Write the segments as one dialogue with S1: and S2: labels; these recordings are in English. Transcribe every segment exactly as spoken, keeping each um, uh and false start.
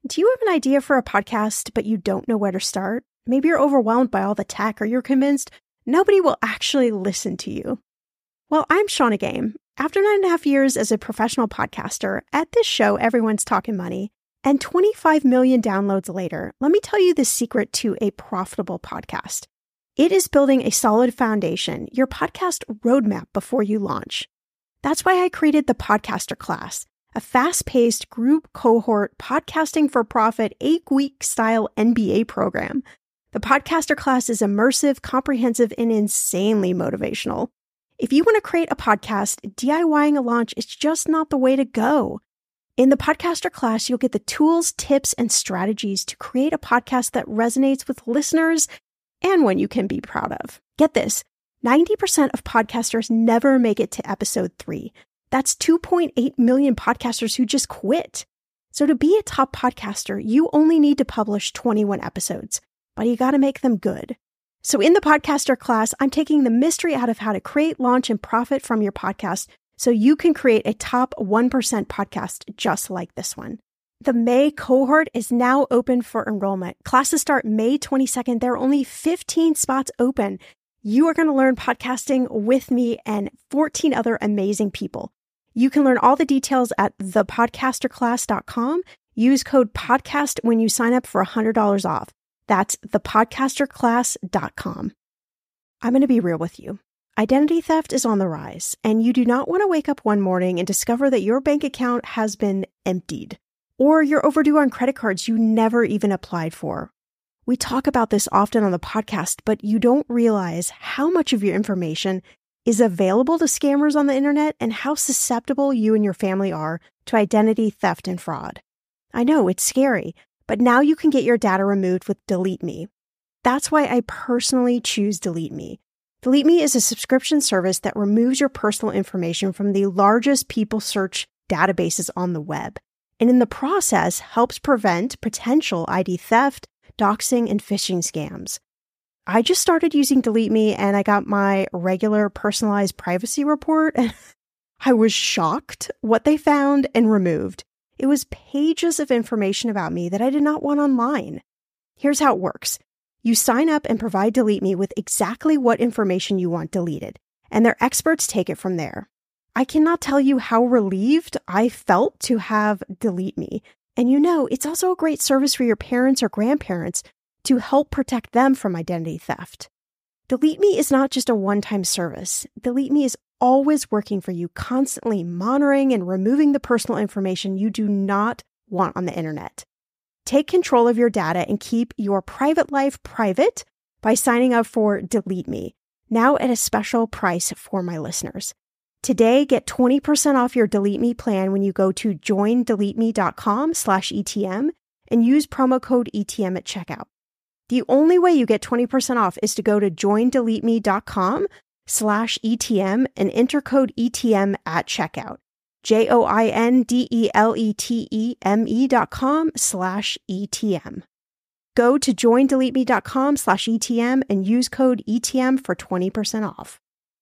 S1: Do you have an idea for a podcast, but you don't know where to start? Maybe you're overwhelmed by all the tech, or you're convinced nobody will actually listen to you. Well, I'm Shannah Game. After nine and a half years as a professional podcaster, at this show, everyone's talking money, and twenty-five million downloads later, let me tell you the secret to a profitable podcast. It is building a solid foundation, your podcast roadmap before you launch. That's why I created the Podcaster Class, a fast-paced group cohort podcasting for profit eight-week style M B A program. The Podcaster Class is immersive, comprehensive, and insanely motivational. If you want to create a podcast, DIYing a launch is just not the way to go. In the Podcaster Class, you'll get the tools, tips, and strategies to create a podcast that resonates with listeners and one you can be proud of. Get this, ninety percent of podcasters never make it to episode three. That's two point eight million podcasters who just quit. So to be a top podcaster, you only need to publish twenty-one episodes, but you got to make them good. So in the Podcaster Class, I'm taking the mystery out of how to create, launch, and profit from your podcast so you can create a top one percent podcast just like this one. The May cohort is now open for enrollment. Classes start May twenty-second. There are only fifteen spots open. You are going to learn podcasting with me and fourteen other amazing people. You can learn all the details at the podcaster class dot com. Use code PODCAST when you sign up for one hundred dollars off. That's the podcaster class dot com. I'm going to be real with you. Identity theft is on the rise, and you do not want to wake up one morning and discover that your bank account has been emptied, or you're overdue on credit cards you never even applied for. We talk about this often on the podcast, but you don't realize how much of your information is available to scammers on the internet and how susceptible you and your family are to identity theft and fraud. I know it's scary, but now you can get your data removed with Delete Me. That's why I personally choose Delete Me. Delete Me is a subscription service that removes your personal information from the largest people search databases on the web, and in the process helps prevent potential I D theft, doxing, and phishing scams. I just started using Delete Me and I got my regular personalized privacy report and I was shocked what they found and removed. It was pages of information about me that I did not want online. Here's how it works. You sign up and provide Delete Me with exactly what information you want deleted, and their experts take it from there. I cannot tell you how relieved I felt to have Delete Me. And you know, it's also a great service for your parents or grandparents to help protect them from identity theft. Delete Me is not just a one-time service. Delete Me is always working for you, constantly monitoring and removing the personal information you do not want on the internet. Take control of your data and keep your private life private by signing up for Delete Me, now at a special price for my listeners. Today, get twenty percent off your Delete Me plan when you go to join delete me dot com slash E T M and use promo code E T M at checkout. The only way you get twenty percent off is to go to join delete me dot com slash E T M and enter code E T M at checkout. J O I N D E L E T E M E dot com slash E T M. Go to join delete me dot com slash E T M and use code E T M for twenty percent off.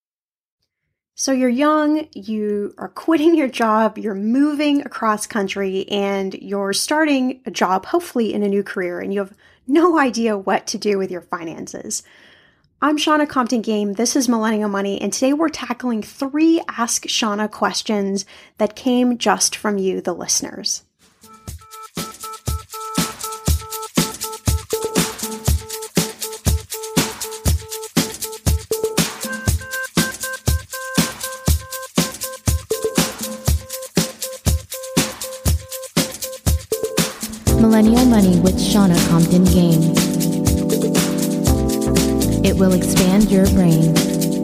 S1: So you're young, you are quitting your job, you're moving across country, and you're starting a job, hopefully in a new career, and you have no idea what to do with your finances. I'm Shannah Compton Game, this is Millennial Money, and today we're tackling three Ask Shannah questions that came just from you, the listeners.
S2: Millennial Money with Shannah Compton Game. It will expand your brain.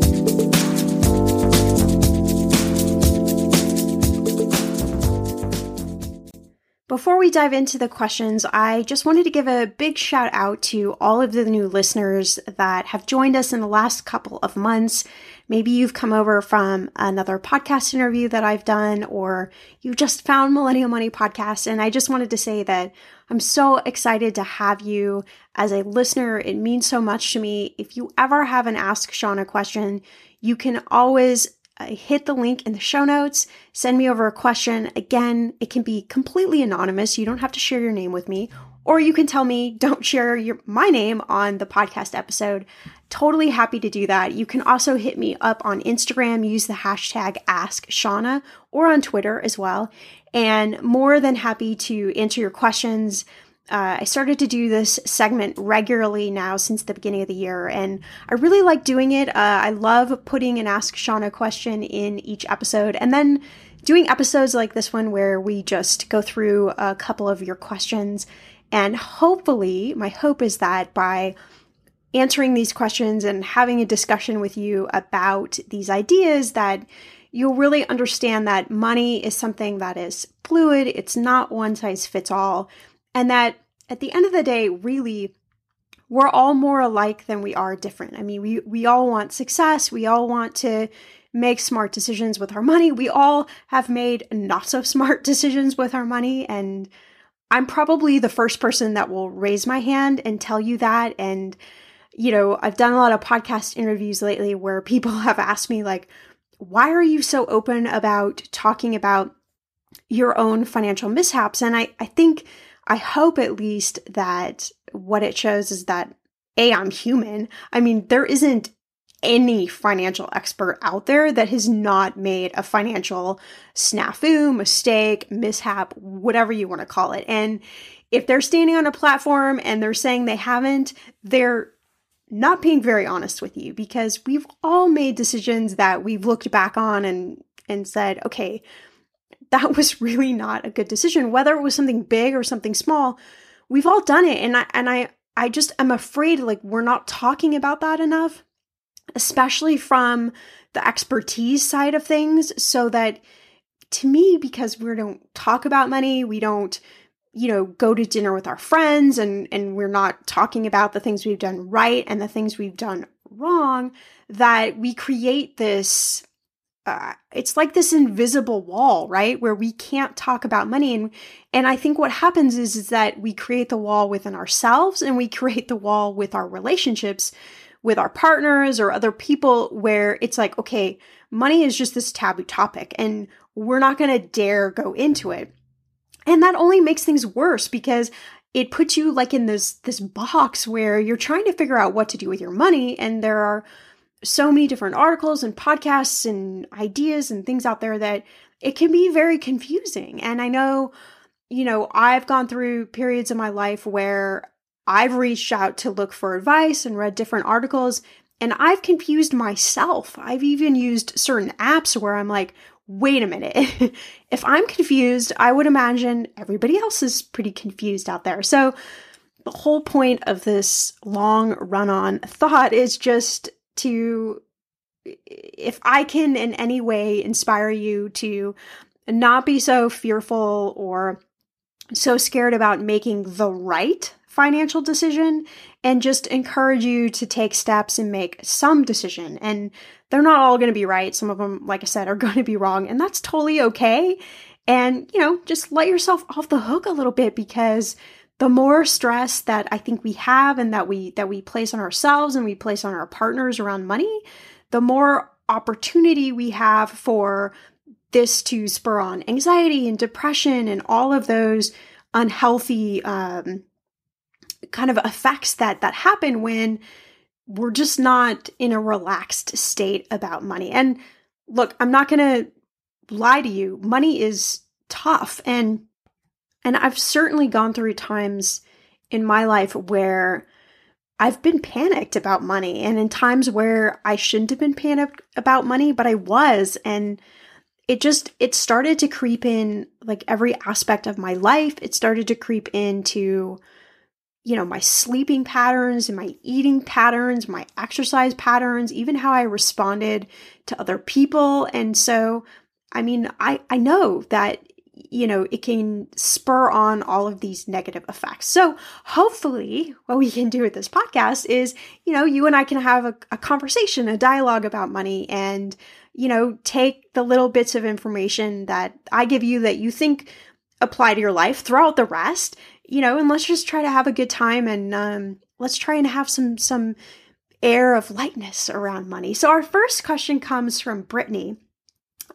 S1: Before we dive into the questions, I just wanted to give a big shout out to all of the new listeners that have joined us in the last couple of months. Maybe you've come over from another podcast interview that I've done, or you just found Millennial Money Podcast. And I just wanted to say that I'm so excited to have you as a listener. It means so much to me. If you ever have an Ask Shannah question, you can always uh, hit the link in the show notes, send me over a question. Again, it can be completely anonymous. You don't have to share your name with me, or you can tell me don't share your my name on the podcast episode. Totally happy to do that. You can also hit me up on Instagram, use the hashtag AskShauna, or on Twitter as well. And more than happy to answer your questions. Uh, I started to do this segment regularly now since the beginning of the year, and I really like doing it. Uh, I love putting an Ask Shauna question in each episode, and then doing episodes like this one where we just go through a couple of your questions. And hopefully, my hope is that by answering these questions and having a discussion with you about these ideas, that you'll really understand that money is something that is fluid. It's not one size fits all. And that at the end of the day, really, we're all more alike than we are different. I mean, we, we all want success. We all want to make smart decisions with our money. We all have made not so smart decisions with our money. And I'm probably the first person that will raise my hand and tell you that. And, you know, I've done a lot of podcast interviews lately where people have asked me, like, why are you so open about talking about your own financial mishaps? And I, I think, I hope at least that what it shows is that, A, I'm human. I mean, there isn't any financial expert out there that has not made a financial snafu, mistake, mishap, whatever you want to call it. And if they're standing on a platform and they're saying they haven't, they're not being very honest with you, because we've all made decisions that we've looked back on and, and said, okay, that was really not a good decision. Whether it was something big or something small, we've all done it. And I, and I, I just am afraid, like, we're not talking about that enough, especially from the expertise side of things. So that, to me, because we don't talk about money, we don't, you know, go to dinner with our friends, and, and we're not talking about the things we've done right and the things we've done wrong, that we create this, uh, it's like this invisible wall, right? Where we can't talk about money. And, and I think what happens is, is that we create the wall within ourselves, and we create the wall with our relationships, with our partners or other people, where it's like, okay, money is just this taboo topic and we're not going to dare go into it. And that only makes things worse, because it puts you like in this, this box where you're trying to figure out what to do with your money. And there are so many different articles and podcasts and ideas and things out there that it can be very confusing. And I know, you know, I've gone through periods of my life where I've reached out to look for advice and read different articles, and I've confused myself. I've even used certain apps where I'm like, wait a minute, if I'm confused, I would imagine everybody else is pretty confused out there. So the whole point of this long run-on thought is just to, if I can in any way inspire you to not be so fearful or so scared about making the right financial decision, and just encourage you to take steps and make some decision. And they're not all going to be right. Some of them, like I said, are going to be wrong, and that's totally okay. And, you know, just let yourself off the hook a little bit, because the more stress that I think we have and that we that we place on ourselves and we place on our partners around money, the more opportunity we have for this to spur on anxiety and depression and all of those unhealthy um, kind of effects that that happen when we're just not in a relaxed state about money. And look, I'm not going to lie to you. Money is tough. And and I've certainly gone through times in my life where I've been panicked about money, and in times where I shouldn't have been panicked about money, but I was. And it just, it started to creep in like every aspect of my life. It started to creep into, you know, my sleeping patterns and my eating patterns, my exercise patterns, even how I responded to other people. And so, I mean, I, I know that, you know, it can spur on all of these negative effects. So hopefully what we can do with this podcast is, you know, you and I can have a, a conversation, a dialogue about money, and, you know, take the little bits of information that I give you that you think apply to your life, throw out the rest, you know, and let's just try to have a good time, and um, let's try and have some, some air of lightness around money. So our first question comes from Brittany.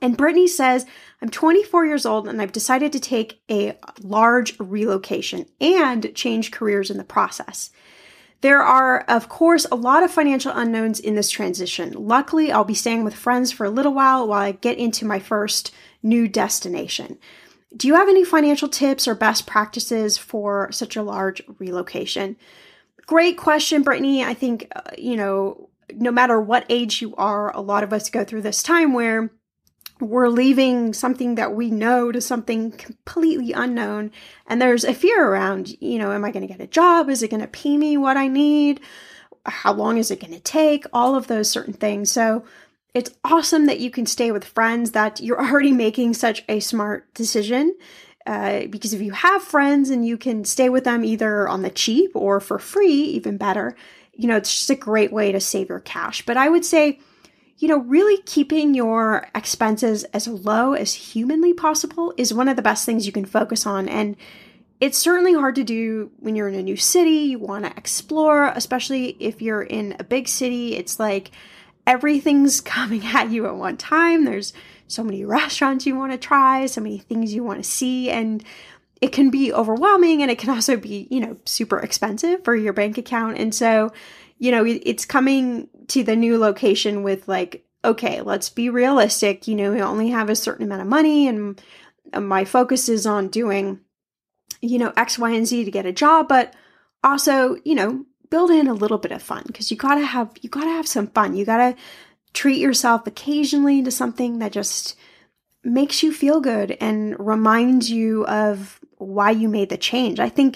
S1: And Brittany says, I'm twenty-four years old and I've decided to take a large relocation and change careers in the process. There are, of course, a lot of financial unknowns in this transition. Luckily, I'll be staying with friends for a little while while I get into my first new destination. Do you have any financial tips or best practices for such a large relocation? Great question, Brittany. I think, uh, you know, no matter what age you are, a lot of us go through this time where we're leaving something that we know to something completely unknown. And there's a fear around, you know, am I going to get a job? Is it going to pay me what I need? How long is it going to take? All of those certain things. So it's awesome that you can stay with friends, that you're already making such a smart decision. Uh, because if you have friends and you can stay with them either on the cheap or for free, even better, you know, it's just a great way to save your cash. But I would say, you know, really keeping your expenses as low as humanly possible is one of the best things you can focus on. And it's certainly hard to do when you're in a new city. You want to explore, especially if you're in a big city. It's like everything's coming at you at one time. There's so many restaurants you want to try, so many things you want to see, and it can be overwhelming, and it can also be, you know, super expensive for your bank account. And so, you know, it's coming to the new location with like, okay, let's be realistic. You know, we only have a certain amount of money, and my focus is on doing, you know, X, Y, and Z to get a job, but also, you know, build in a little bit of fun, because you gotta have, you gotta have some fun. You gotta treat yourself occasionally to something that just makes you feel good and reminds you of why you made the change. I think,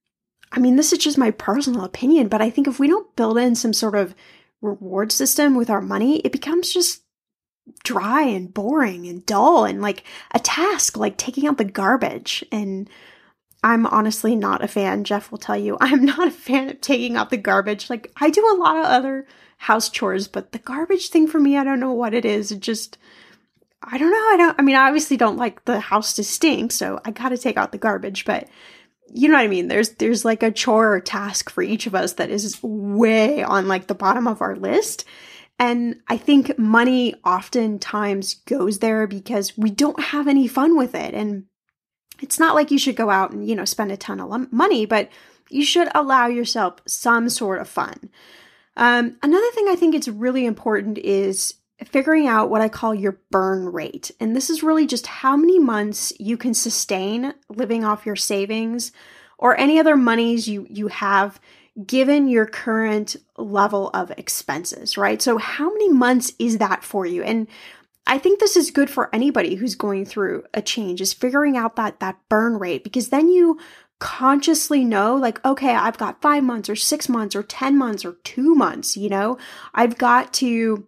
S1: I mean, this is just my personal opinion, but I think if we don't build in some sort of reward system with our money, it becomes just dry and boring and dull and like a task, like taking out the garbage. And I'm honestly not a fan. Jeff will tell you, I'm not a fan of taking out the garbage. Like, I do a lot of other house chores, but the garbage thing for me, I don't know what it is. It just, I don't know. I don't, I mean, I obviously don't like the house to stink, so I got to take out the garbage, but you know what I mean? There's, there's like a chore or task for each of us that is way on like the bottom of our list. And I think money oftentimes goes there because we don't have any fun with it. And it's not like you should go out and, you know, spend a ton of money, but you should allow yourself some sort of fun. Um, another thing I think it's really important is figuring out what I call your burn rate. And this is really just how many months you can sustain living off your savings or any other monies you, you have given your current level of expenses, right? So how many months is that for you? And I think this is good for anybody who's going through a change, is figuring out that, that burn rate, because then you consciously know, like, okay, I've got five months or six months or ten months or two months, you know, I've got to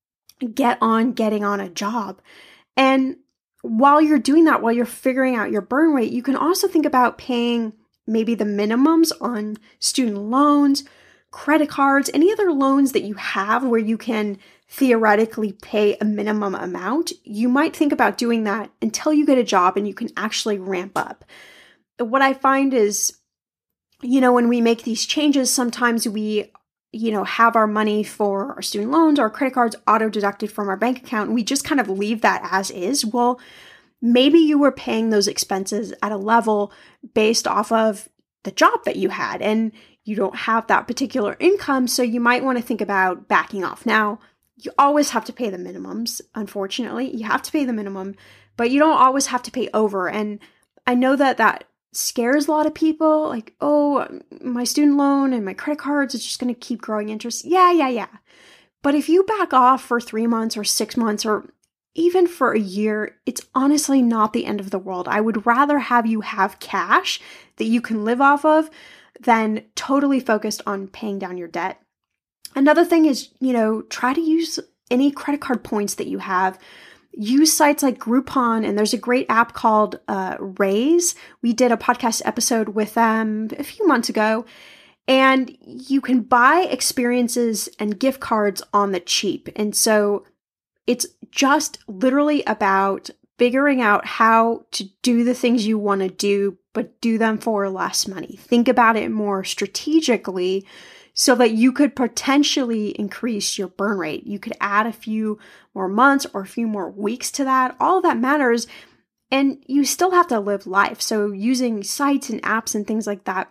S1: get on getting on a job. And while you're doing that, while you're figuring out your burn rate, you can also think about paying maybe the minimums on student loans, credit cards, any other loans that you have where you can theoretically pay a minimum amount. You might think about doing that until you get a job and you can actually ramp up. What I find is, you know, when we make these changes, sometimes we, you know, have our money for our student loans or credit cards auto deducted from our bank account, and we just kind of leave that as is. Well, maybe you were paying those expenses at a level based off of the job that you had, and you don't have that particular income, so you might want to think about backing off. Now, you always have to pay the minimums, unfortunately. You have to pay the minimum, but you don't always have to pay over. And I know that that scares a lot of people, like, oh, my student loan and my credit cards is just going to keep growing interest. Yeah, yeah, yeah. But if you back off for three months or six months or even for a year, it's honestly not the end of the world. I would rather have you have cash that you can live off of than totally focused on paying down your debt. Another thing is, you know, try to use any credit card points that you have. Use sites like Groupon, and there's a great app called uh, Raise. We did a podcast episode with them a few months ago, and you can buy experiences and gift cards on the cheap. And so it's just literally about figuring out how to do the things you want to do, but do them for less money. Think about it more strategically so that you could potentially increase your burn rate. You could add a few more months or a few more weeks to that. All of that matters. And you still have to live life. So using sites and apps and things like that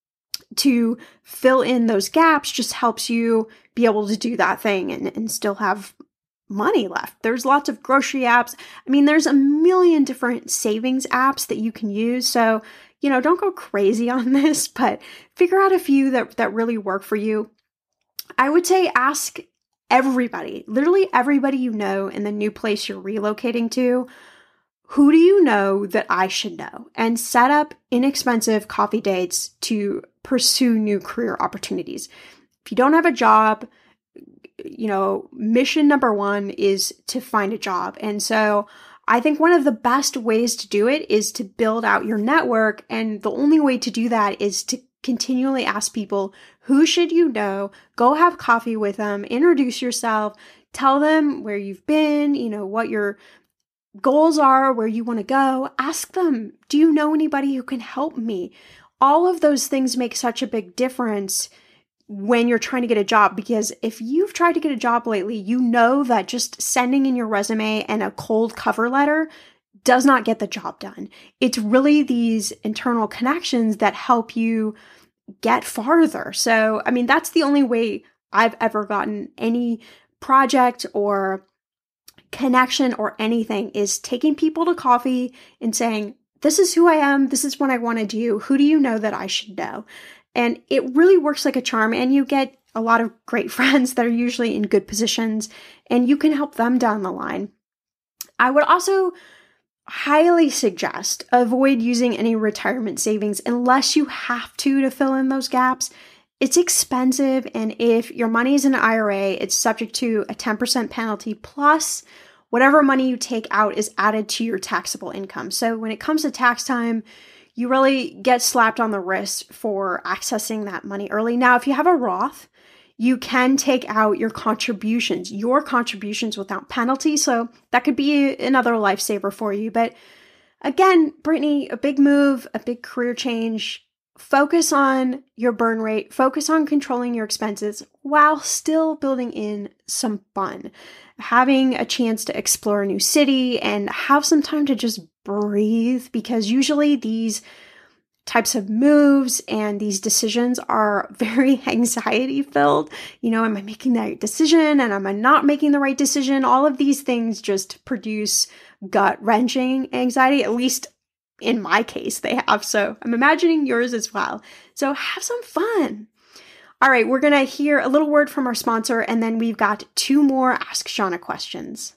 S1: to fill in those gaps just helps you be able to do that thing and, and still have money left. There's lots of grocery apps. I mean, there's a million different savings apps that you can use. So, you know, don't go crazy on this, but figure out a few that, that really work for you. I would say ask everybody, literally everybody you know in the new place you're relocating to, who do you know that I should know? And set up inexpensive coffee dates to pursue new career opportunities. If you don't have a job, you know, mission number one is to find a job. And so I think one of the best ways to do it is to build out your network. And the only way to do that is to continually ask people, who should you know? Go have coffee with them, introduce yourself, tell them where you've been, you know, what your goals are, where you want to go. Ask them, do you know anybody who can help me? All of those things make such a big difference when you're trying to get a job, because if you've tried to get a job lately, you know that just sending in your resume and a cold cover letter does not get the job done. It's really these internal connections that help you get farther. So, I mean, that's the only way I've ever gotten any project or connection or anything, is taking people to coffee and saying, this is who I am. This is what I want to do. Who do you know that I should know? And it really works like a charm, and you get a lot of great friends that are usually in good positions, and you can help them down the line. I would also highly suggest avoid using any retirement savings unless you have to to fill in those gaps. It's expensive, and if your money is in an I R A, it's subject to a ten percent penalty, plus whatever money you take out is added to your taxable income. So when it comes to tax time, you really get slapped on the wrist for accessing that money early. Now, if you have a Roth, you can take out your contributions, your contributions without penalty. So that could be another lifesaver for you. But again, Brittany, a big move, a big career change. Focus on your burn rate, focus on controlling your expenses while still building in some fun. Having a chance to explore a new city and have some time to just breathe, because usually these types of moves and these decisions are very anxiety filled. You know, am I making the right decision and am I not making the right decision? All of these things just produce gut wrenching anxiety, at least in my case they have. So I'm imagining yours as well. So have some fun. All right, we're going to hear a little word from our sponsor, and then we've got two more Ask Shawna questions.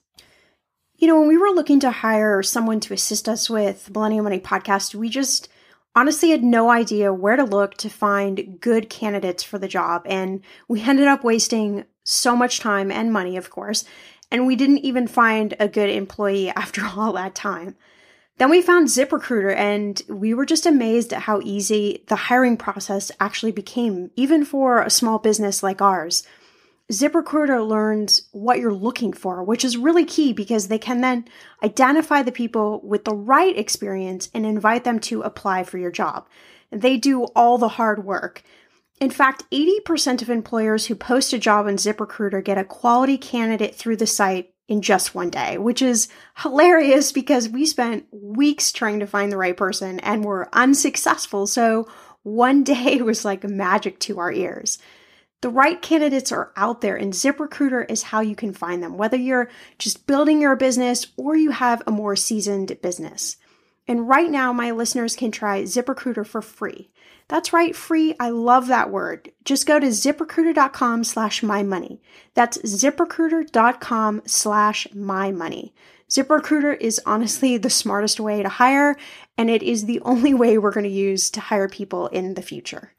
S1: You know, when we were looking to hire someone to assist us with Millennial Money Podcast, we just honestly had no idea where to look to find good candidates for the job. And we ended up wasting so much time and money, of course, and we didn't even find a good employee after all that time. Then we found ZipRecruiter, and we were just amazed at how easy the hiring process actually became, even for a small business like ours. ZipRecruiter learns what you're looking for, which is really key because they can then identify the people with the right experience and invite them to apply for your job. They do all the hard work. In fact, eighty percent of employers who post a job on ZipRecruiter get a quality candidate through the site in just one day, which is hilarious because we spent weeks trying to find the right person and were unsuccessful. So one day was like magic to our ears. The right candidates are out there, and ZipRecruiter is how you can find them, whether you're just building your business or you have a more seasoned business. And right now, my listeners can try ZipRecruiter for free. That's right, free. I love that word. Just go to ZipRecruiter.com slash my money. That's ZipRecruiter.com slash my money. ZipRecruiter is honestly the smartest way to hire, and it is the only way we're going to use to hire people in the future.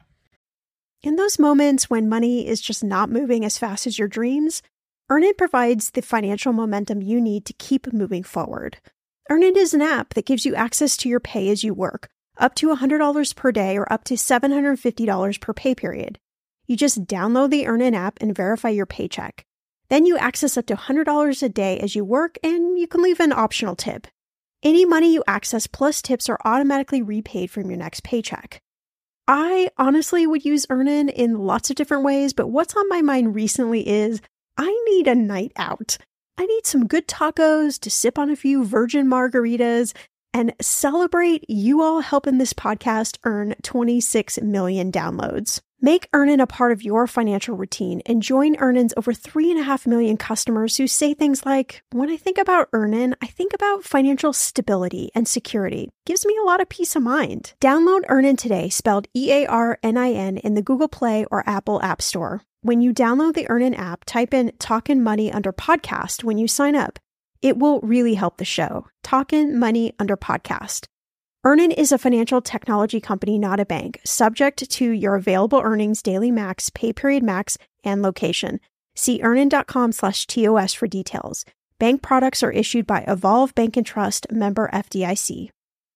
S1: In those moments when money is just not moving as fast as your dreams, Earnin provides the financial momentum you need to keep moving forward. Earnin is an app that gives you access to your pay as you work, up to one hundred dollars per day or up to seven hundred fifty dollars per pay period. You just download the Earnin app and verify your paycheck. Then you access up to one hundred dollars a day as you work, and you can leave an optional tip. Any money you access plus tips are automatically repaid from your next paycheck. I honestly would use Earnin in lots of different ways, but what's on my mind recently is I need a night out. I need some good tacos to sip on a few virgin margaritas and celebrate you all helping this podcast earn twenty-six million downloads. Make Earnin a part of your financial routine and join Earnin's over three and a half million customers who say things like, when I think about Earnin, I think about financial stability and security. Gives me a lot of peace of mind. Download Earnin today, spelled E A R N I N, in the Google Play or Apple App Store. When you download the Earnin app, type in Talkin' Money under podcast when you sign up. It will really help the show. Talkin' Money under podcast. Earnin is a financial technology company, not a bank, subject to your available earnings, daily max, pay period max, and location. See earnin.com slash TOS for details. Bank products are issued by Evolve Bank and Trust, member F D I C.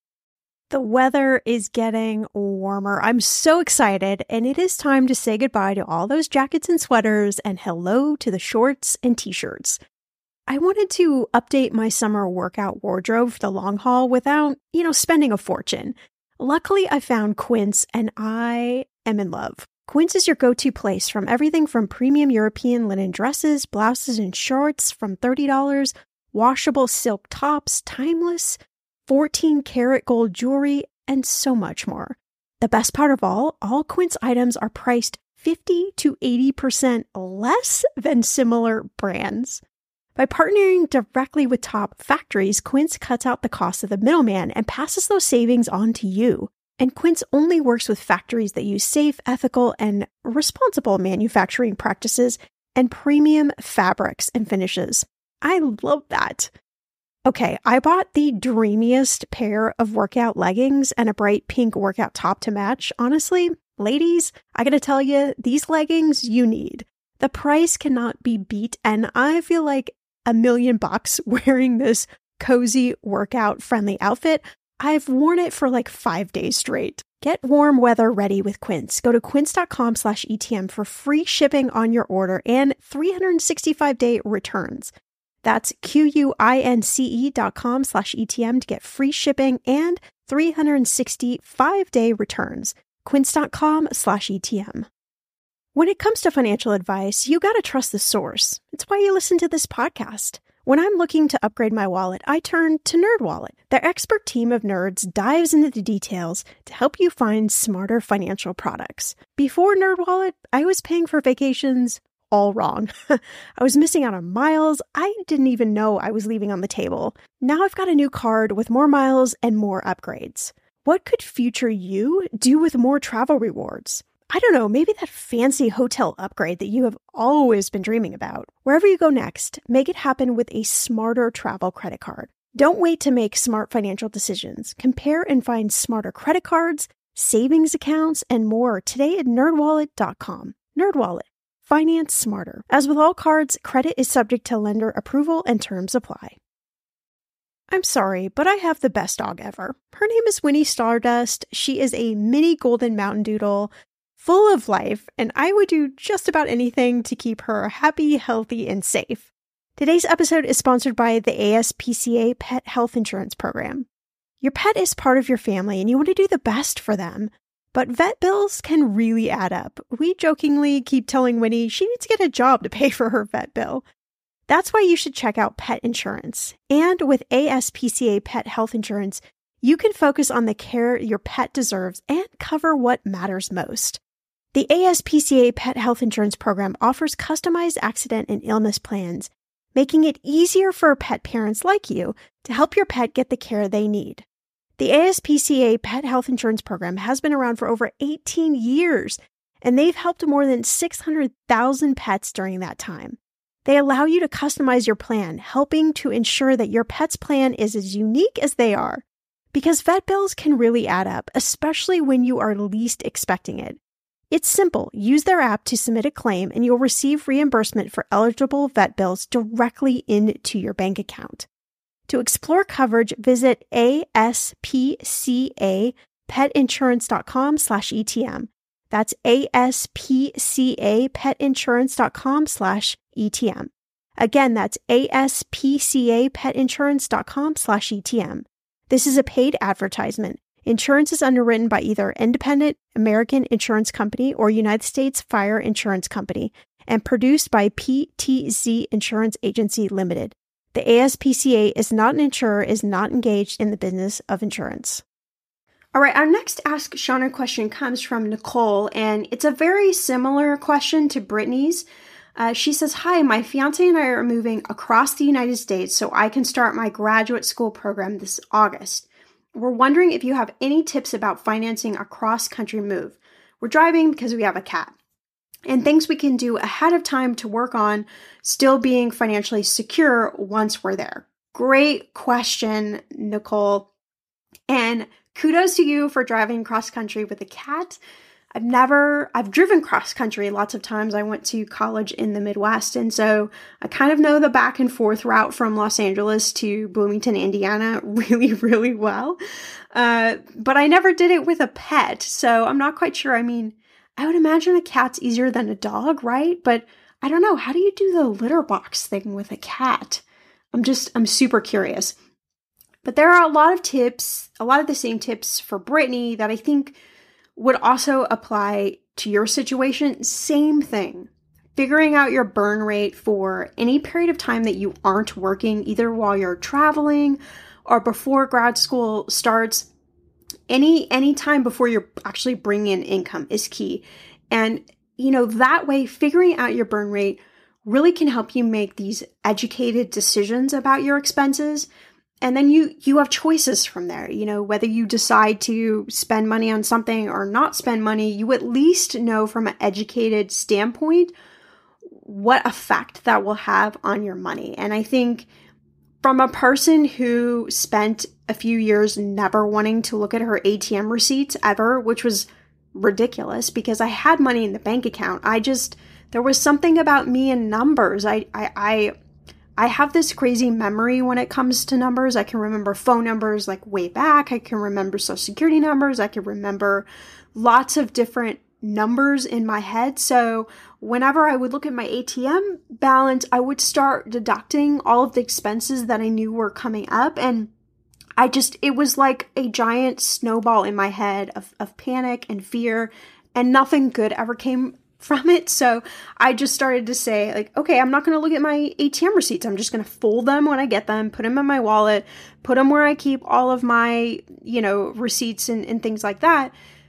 S1: The weather is getting warmer. I'm so excited, and it is time to say goodbye to all those jackets and sweaters and hello to the shorts and t-shirts. I wanted to update my summer workout wardrobe for the long haul without, you know, spending a fortune. Luckily, I found Quince and I am in love. Quince is your go-to place from everything from premium European linen dresses, blouses, and shorts from thirty dollars, washable silk tops, timeless, fourteen karat gold jewelry, and so much more. The best part of all, all Quince items are priced fifty to eighty percent less than similar brands. By partnering directly with top factories, Quince cuts out the cost of the middleman and passes those savings on to you. And Quince only works with factories that use safe, ethical, and responsible manufacturing practices and premium fabrics and finishes. I love that. Okay, I bought the dreamiest pair of workout leggings and a bright pink workout top to match. Honestly, ladies, I gotta tell you, these leggings you need. The price cannot be beat, and I feel like a million bucks wearing this cozy workout friendly outfit. I've worn it for like five days straight. Get warm weather ready with Quince. Go to quince.com slash ETM for free shipping on your order and three hundred sixty-five day returns. That's Q-U-I-N-C-E dot com slash ETM to get free shipping and three hundred sixty-five day returns. Quince.com slash ETM. When it comes to financial advice, you gotta trust the source. It's why you listen to this podcast. When I'm looking to upgrade my wallet, I turn to NerdWallet. Their expert team of nerds dives into the details to help you find smarter financial products. Before NerdWallet, I was paying for vacations all wrong. I was missing out on miles I didn't even know I was leaving on the table. Now I've got a new card with more miles and more upgrades. What could future you do with more travel rewards? I don't know, maybe that fancy hotel upgrade that you have always been dreaming about. Wherever you go next, make it happen with a smarter travel credit card. Don't wait to make smart financial decisions. Compare and find smarter credit cards, savings accounts, and more today at nerd wallet dot com. NerdWallet. Finance smarter. As with all cards, credit is subject to lender approval and terms apply. I'm sorry, but I have the best dog ever. Her name is Winnie Stardust. She is a mini golden mountain doodle, full of life, and I would do just about anything to keep her happy, healthy, and safe. Today's episode is sponsored by the A S P C A Pet Health Insurance Program. Your pet is part of your family, and you want to do the best for them. But vet bills can really add up. We jokingly keep telling Winnie she needs to get a job to pay for her vet bill. That's why you should check out pet insurance. And with A S P C A Pet Health Insurance, you can focus on the care your pet deserves and cover what matters most. The A S P C A Pet Health Insurance Program offers customized accident and illness plans, making it easier for pet parents like you to help your pet get the care they need. The A S P C A Pet Health Insurance Program has been around for over eighteen years, and they've helped more than six hundred thousand pets during that time. They allow you to customize your plan, helping to ensure that your pet's plan is as unique as they are. Because vet bills can really add up, especially when you are least expecting it. It's simple. Use their app to submit a claim and you'll receive reimbursement for eligible vet bills directly into your bank account. To explore coverage, visit aspcapetinsurance.com slash ETM. That's aspcapetinsurance.com slash ETM. Again, that's aspcapetinsurance.com slash ETM. This is a paid advertisement. Insurance is underwritten by either Independent American Insurance Company or United States Fire Insurance Company and produced by P T Z Insurance Agency Limited. The A S P C A is not an insurer, is not engaged in the business of insurance. All right, our next Ask Shauna question comes from Nicole, and it's a very similar question to Brittany's. Uh, she says, hi, my fiance and I are moving across the United States so I can start my graduate school program this August. We're wondering if you have any tips about financing a cross-country move. We're driving because we have a cat. And things we can do ahead of time to work on still being financially secure once we're there. Great question, Nicole. And kudos to you for driving cross-country with a cat. I've never, I've driven cross-country lots of times. I went to college in the Midwest, and so I kind of know the back and forth route from Los Angeles to Bloomington, Indiana really, really well. Uh, but I never did it with a pet, so I'm not quite sure. I mean, I would imagine a cat's easier than a dog, right? But I don't know. How do you do the litter box thing with a cat? I'm just, I'm super curious. But there are a lot of tips, a lot of the same tips for Brittany that I think would also apply to your situation. Same thing. Figuring out your burn rate for any period of time that you aren't working, either while you're traveling or before grad school starts. Any any time before you're actually bringing in income is key. And, you know, that way, figuring out your burn rate really can help you make these educated decisions about your expenses. And then you you have choices from there. You know, whether you decide to spend money on something or not spend money, you at least know from an educated standpoint what effect that will have on your money. And I think from a person who spent a few years never wanting to look at her A T M receipts ever, which was ridiculous because I had money in the bank account. I just, there was something about me and numbers. I I I I have this crazy memory when it comes to numbers. I can remember phone numbers like way back. I can remember social security numbers. I can remember lots of different numbers in my head. So whenever I would look at my A T M balance, I would start deducting all of the expenses that I knew were coming up. And I just, it was like a giant snowball in my head of, of panic and fear, and nothing good ever came from it. So I just started to say, like, okay, I'm not going to look at my A T M receipts. I'm just going to fold them when I get them, put them in my wallet, put them where I keep all of my, you know, receipts and, and things like that.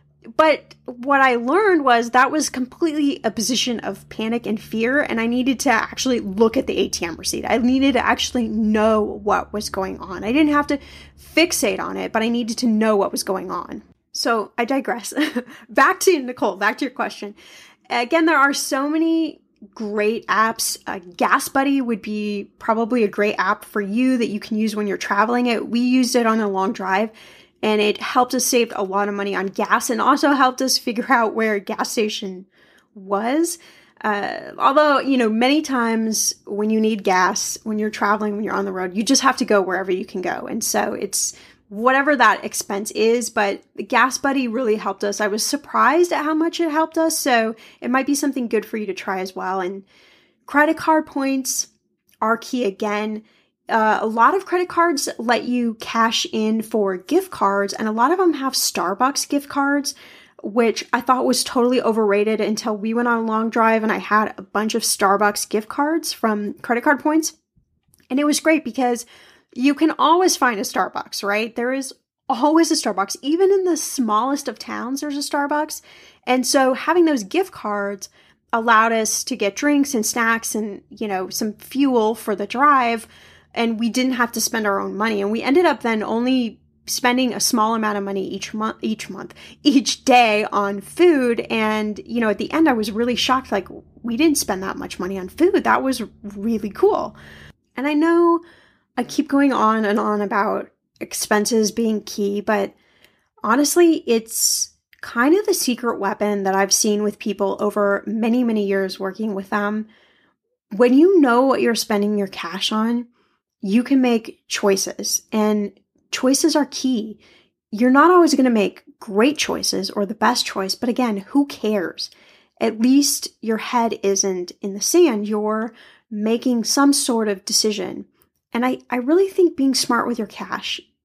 S1: But what I learned was that was completely a position of panic and fear, and I needed to actually look at the A T M receipt. I needed to actually know what was going on. I didn't have to fixate on it, but I needed to know what was going on. So I digress. Back to Nicole, back to your question. Again, there are so many great apps. Uh, Gas Buddy would be probably a great app for you that you can use when you're traveling. It we used it on a long drive, and it helped us save a lot of money on gas, and also helped us figure out where a gas station was. Uh, although, you know, many times when you need gas, when you're traveling, when you're on the road, you just have to go wherever you can go. And so it's whatever that expense is, but the Gas Buddy really helped us. I was surprised at how much it helped us, so it might be something good for you to try as well. And credit card points are key again. Uh, a lot of credit cards let you cash in for gift cards, and a lot of them have Starbucks gift cards, which I thought was totally overrated until we went on a long drive and I had a bunch of Starbucks gift cards from credit card points. And it was great because you can always find a Starbucks, right? There is always a Starbucks. Even in the smallest of towns, there's a Starbucks. And so having those gift cards allowed us to get drinks and snacks and, you know, some fuel for the drive. And we didn't have to spend our own money. And we ended up then only spending a small amount of money each month, each month, each day on food. And, you know, at the end, I was really shocked. Like, we didn't spend that much money on food. That was really cool. And I know I keep going on and on about expenses being key, but honestly, it's kind of the secret weapon that I've seen with people over many, many years working with them. When you know what you're spending your cash on, you can make choices, and choices are key. You're not always going to make great choices or the best choice, but again, who cares? At least your head isn't in the sand. You're making some sort of decision. And I, I really think being smart with your cash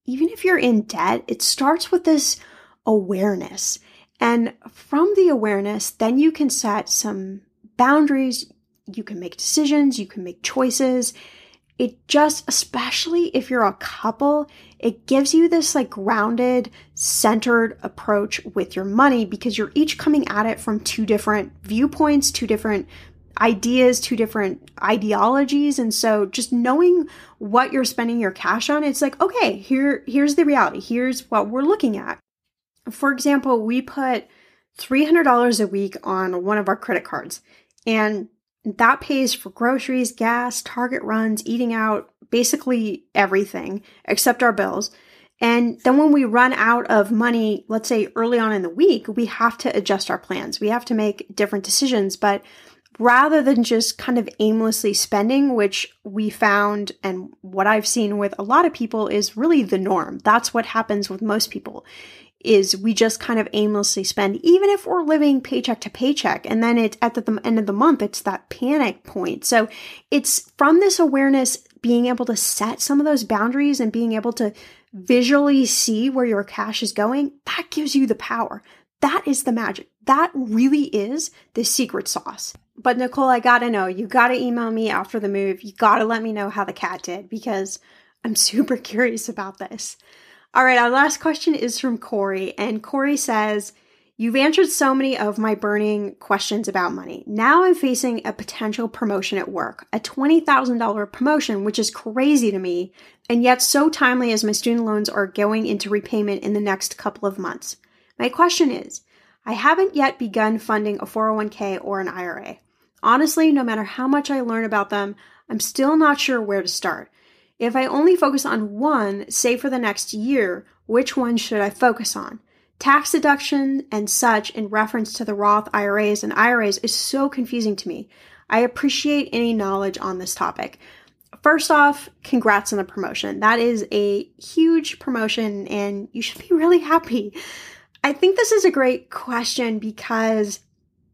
S1: even if you're in debt, it starts with this awareness. And from the awareness, then you can set some boundaries, you can make decisions, you can make choices. It just, especially if you're a couple, it gives you this like grounded, centered approach with your money because you're each coming at it from two different viewpoints, two different ideas, two different ideologies. And so just knowing what you're spending your cash on, it's like, okay, here, here's the reality. Here's what we're looking at. For example, we put three hundred dollars a week on one of our credit cards, and that pays for groceries, gas, Target runs, eating out, basically everything except our bills. And then when we run out of money, let's say early on in the week, we have to adjust our plans. We have to make different decisions. But rather than just kind of aimlessly spending, which we found and what I've seen with a lot of people is really the norm. That's what happens with most people. Is we just kind of aimlessly spend, even if we're living paycheck to paycheck. And then it's at the end of the month, it's that panic point. So it's from this awareness, being able to set some of those boundaries and being able to visually see where your cash is going, that gives you the power. That is the magic. That really is the secret sauce. But Nicole, I gotta know, you gotta email me after the move. You gotta let me know how the cat did because I'm super curious about this. All right, our last question is from Corey, and Corey says, you've answered so many of my burning questions about money. Now I'm facing a potential promotion at work, a twenty thousand dollars promotion, which is crazy to me, and yet so timely as my student loans are going into repayment in the next couple of months. My question is, I haven't yet begun funding a four oh one k or an I R A. Honestly, no matter how much I learn about them, I'm still not sure where to start. If I only focus on one, say for the next year, which one should I focus on? Tax deduction and such in reference to the Roth I R As and I R As is so confusing to me. I appreciate any knowledge on this topic. First off, congrats on the promotion. That is a huge promotion and you should be really happy. I think this is a great question because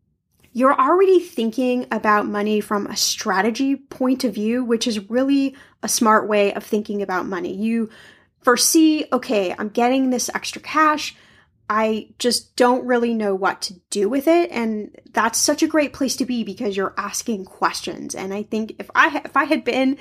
S1: you're already thinking about money from a strategy point of view, which is really a smart way of thinking about money. You foresee, okay, I'm getting this extra cash. I just don't really know what to do with it. And that's such a great place to be because you're asking questions. And I think if I, if I had been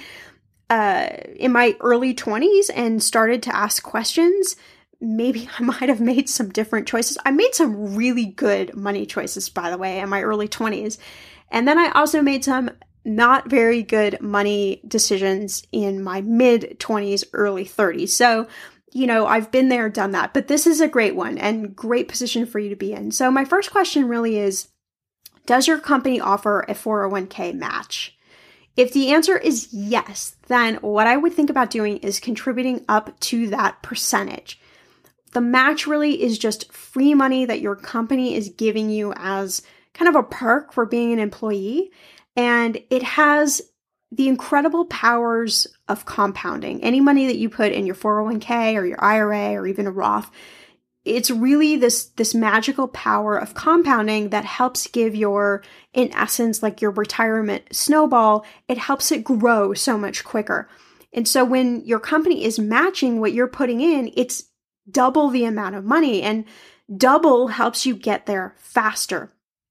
S1: uh, in my early twenties and started to ask questions, maybe I might have made some different choices. I made some really good money choices, by the way, in my early twenties. And then I also made some not very good money decisions in my mid twenties, early thirties. So, you know, I've been there, done that. But this is a great one and great position for you to be in. So my first question really is, does your company offer a four oh one k match? If the answer is yes, then what I would think about doing is contributing up to that percentage. The match really is just free money that your company is giving you as kind of a perk for being an employee. And it has the incredible powers of compounding. Any money that you put in your four oh one k or your I R A or even a Roth, it's really this, this magical power of compounding that helps give your, in essence, like your retirement snowball, it helps it grow so much quicker. And so when your company is matching what you're putting in, it's double the amount of money, and double helps you get there faster.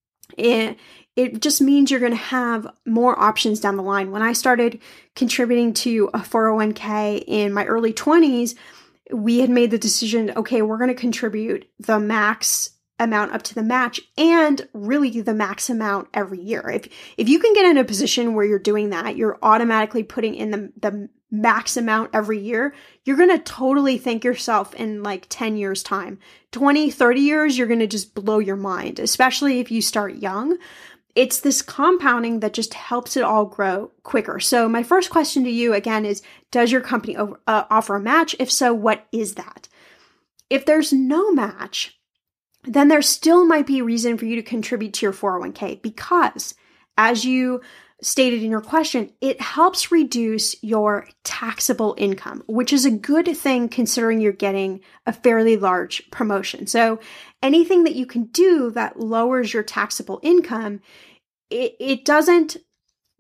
S1: It, it just means you're going to have more options down the line. When I started contributing to a four oh one k in my early twenties, we had made the decision, okay, we're going to contribute the max amount up to the match and really the max amount every year. If if you can get in a position where you're doing that, you're automatically putting in the, the max amount every year, you're going to totally thank yourself in like ten years time. twenty, thirty years, you're going to just blow your mind, especially if you start young. It's this compounding that just helps it all grow quicker. So my first question to you again is, does your company uh, offer a match? If so, what is that? If there's no match, then there still might be a reason for you to contribute to your four oh one k because, as you stated in your question, it helps reduce your taxable income, which is a good thing considering you're getting a fairly large promotion. So anything that you can do that lowers your taxable income, it, it doesn't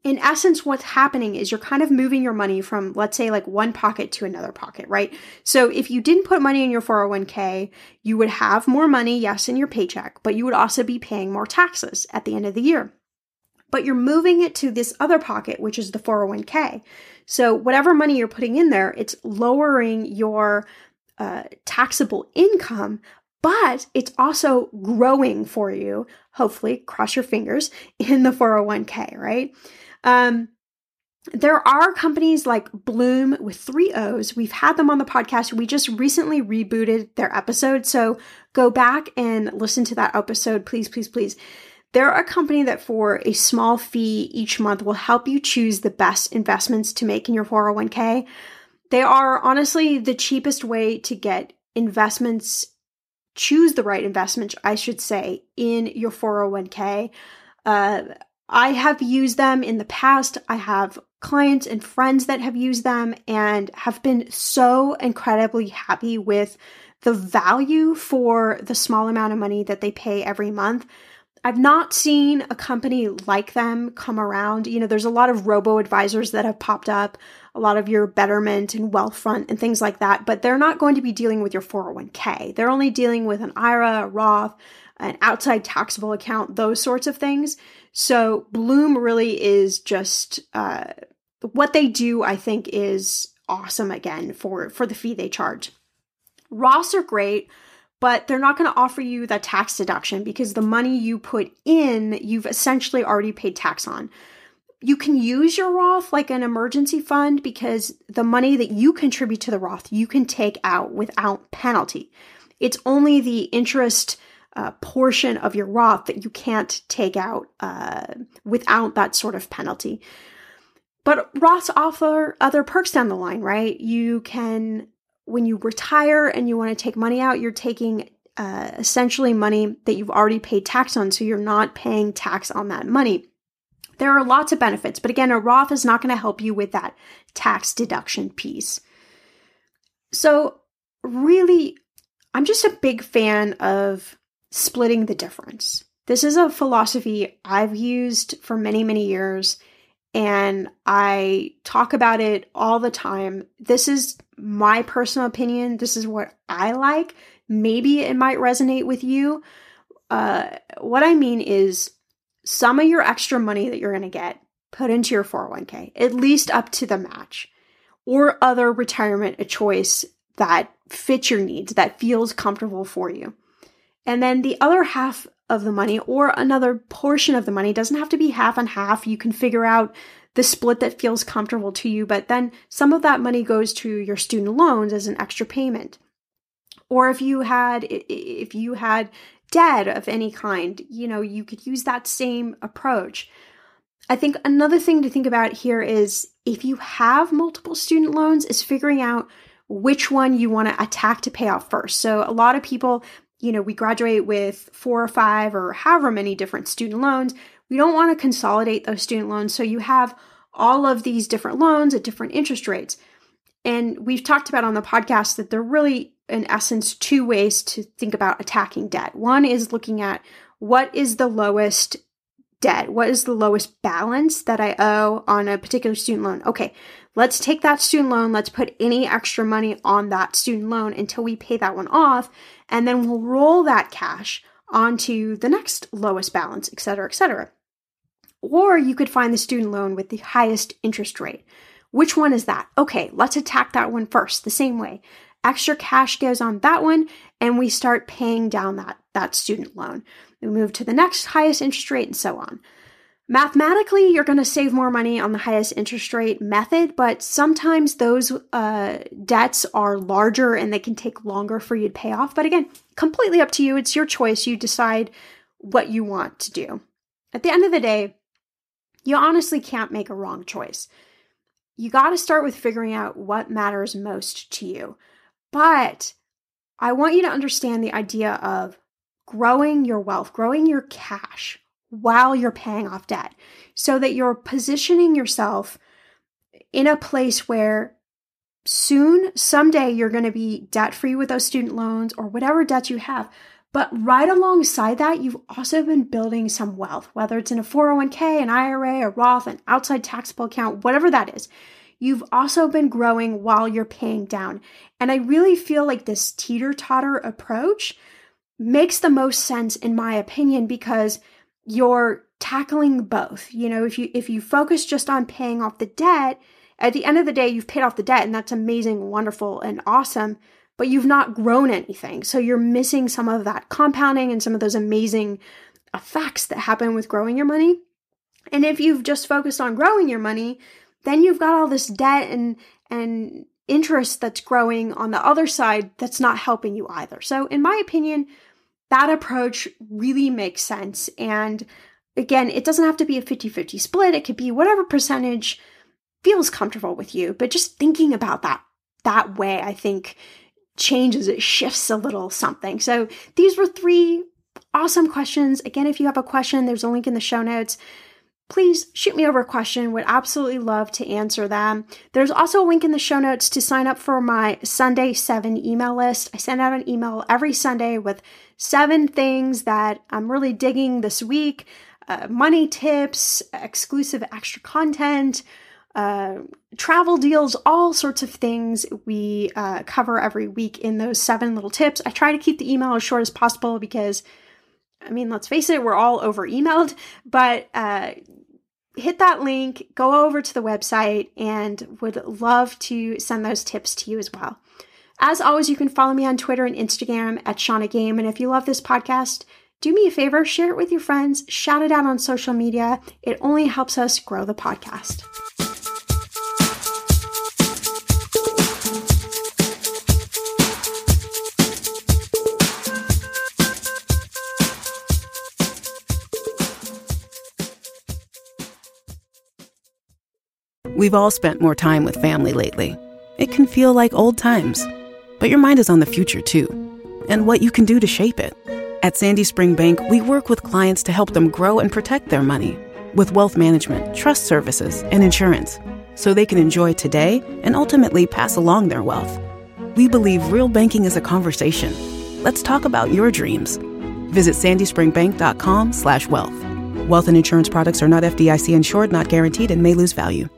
S1: in essence, what's happening is you're kind of moving your money from, let's say, like one pocket to another pocket, right? So if you didn't put money in your four oh one k, you would have more money, yes, in your paycheck, but you would also be paying more taxes at the end of the year. But you're moving it to this other pocket, which is the four oh one k. So whatever money you're putting in there, it's lowering your uh, taxable income, but it's also growing for you, hopefully, cross your fingers, in the four oh one k, right? Um, there are companies like Bloom with three O's. We've had them on the podcast. We just recently rebooted their episode. So go back and listen to that episode, please, please, please. They're a company that for a small fee each month will help you choose the best investments to make in your four oh one k. They are honestly the cheapest way to get investments, choose the right investment, I should say, in your four oh one k. Uh, I have used them in the past. I have clients and friends that have used them and have been so incredibly happy with the value for the small amount of money that they pay every month. I've not seen a company like them come around. You know, there's a lot of robo-advisors that have popped up, a lot of your Betterment and Wealthfront and things like that, but they're not going to be dealing with your four oh one k. They're only dealing with an I R A, a Roth, an outside taxable account, those sorts of things. So Bloom really is just, uh, what they do, I think, is awesome again for, for the fee they charge. Roths are great, but they're not going to offer you that tax deduction because the money you put in, you've essentially already paid tax on. You can use your Roth like an emergency fund because the money that you contribute to the Roth, you can take out without penalty. It's only the interest uh, portion of your Roth that you can't take out uh, without that sort of penalty. But Roths offer other perks down the line, right? You can, when you retire and you want to take money out, you're taking uh, essentially money that you've already paid tax on, so you're not paying tax on that money. There are lots of benefits, but again, a Roth is not going to help you with that tax deduction piece. So really, I'm just a big fan of splitting the difference. This is a philosophy I've used for many, many years, and I talk about it all the time. This is my personal opinion. This is what I like. Maybe it might resonate with you. Uh, what I mean is some of your extra money that you're going to get, put into your four oh one k, at least up to the match, or other retirement, a choice that fits your needs, that feels comfortable for you. And then the other half of the money, or another portion of the money, doesn't have to be half and half. You can figure out the split that feels comfortable to you, but then some of that money goes to your student loans as an extra payment. Or if you had, if you had debt of any kind, you know, you could use that same approach. I think another thing to think about here is if you have multiple student loans, is figuring out which one you want to attack to pay off first. So a lot of people, you know, we graduate with four or five or however many different student loans. We don't want to consolidate those student loans. So you have all of these different loans at different interest rates. And we've talked about on the podcast that they're really, in essence, two ways to think about attacking debt. One is looking at what is the lowest debt? What is the lowest balance that I owe on a particular student loan? Okay, let's take that student loan. Let's put any extra money on that student loan until we pay that one off. And then we'll roll that cash onto the next lowest balance, et cetera, et cetera. Or you could find the student loan with the highest interest rate. Which one is that? Okay, let's attack that one first, the same way. Extra cash goes on that one, and we start paying down that, that student loan. We move to the next highest interest rate and so on. Mathematically, you're going to save more money on the highest interest rate method, but sometimes those uh, debts are larger and they can take longer for you to pay off. But again, completely up to you. It's your choice. You decide what you want to do. At the end of the day, you honestly can't make a wrong choice. You got to start with figuring out what matters most to you. But I want you to understand the idea of growing your wealth, growing your cash while you're paying off debt, so that you're positioning yourself in a place where soon, someday, you're going to be debt-free with those student loans or whatever debts you have, But right alongside that, you've also been building some wealth, whether it's in a four oh one k, an I R A, a Roth, an outside taxable account, whatever that is. You've also been growing while you're paying down. And I really feel like this teeter-totter approach makes the most sense in my opinion, because you're tackling both. You know, if you if you focus just on paying off the debt, at the end of the day, you've paid off the debt, and that's amazing, wonderful, and awesome, but you've not grown anything. So you're missing some of that compounding and some of those amazing effects that happen with growing your money. And if you've just focused on growing your money, then you've got all this debt and and interest that's growing on the other side that's not helping you either. So in my opinion, that approach really makes sense. And again, it doesn't have to be a fifty-fifty split. It could be whatever percentage feels comfortable with you. But just thinking about that that way, I think, changes, it shifts a little something. So these were three awesome questions. Again, if you have a question, there's a link in the show notes. Please shoot me over a question. Would absolutely love to answer them. There's also a link in the show notes to sign up for my Sunday seven email list. I send out an email every Sunday with seven things that I'm really digging this week. Uh, money tips, exclusive extra content, uh, travel deals, all sorts of things we uh, cover every week in those seven little tips. I try to keep the email as short as possible because, I mean, let's face it, we're all over emailed, but uh, hit that link, go over to the website, and would love to send those tips to you as well. As always, you can follow me on Twitter and Instagram at Shauna Game. And if you love this podcast, do me a favor, share it with your friends, shout it out on social media. It only helps us grow the podcast.
S3: We've all spent more time with family lately. It can feel like old times, but your mind is on the future too, and what you can do to shape it. At Sandy Spring Bank, we work with clients to help them grow and protect their money with wealth management, trust services, and insurance, so they can enjoy today and ultimately pass along their wealth. We believe real banking is a conversation. Let's talk about your dreams. Visit sandyspringbank.com slash wealth. Wealth and insurance products are not F D I C insured, not guaranteed, and may lose value.